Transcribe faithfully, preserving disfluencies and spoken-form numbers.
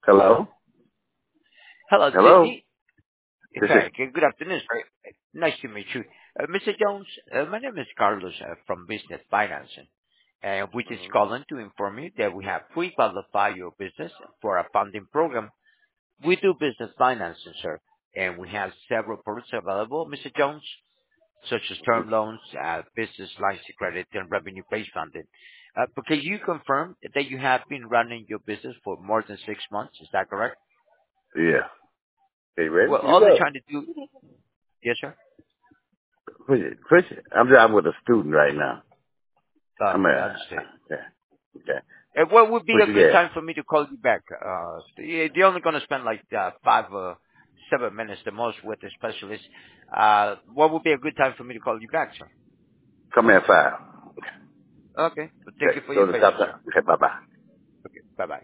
Hello? Hello, Hello? Sydney. This is, Hi, okay, good afternoon, sir. Nice to meet you. Uh, mister Jones, uh, my name is Carlos uh, from Business Financing, and we just Mhm. calling to inform you that we have pre-qualified your business for a funding program. We do business financing, sir, and we have several products available, mister Jones, such as term loans, uh, business lines of credit, and revenue-based funding. Uh, but can you confirm that you have been running your business for more than six months? Is that correct? yeah. Hey, ready? Well, You all they're go. trying to do, yes, sir. Push it. Push it. I'm driving with a student right now. I'm Okay, I uh understand. yeah. Okay. Uh, what would be Push a it good there. time for me to call you back? Uh, they- they're only going to spend like uh, five or seven minutes the most with the specialist. Uh, what would be a good time for me to call you back, sir? Come in at five. Okay. Well, thank Okay. you for Go your to the top patience, sir. time. Okay, bye bye. Okay. Bye-bye.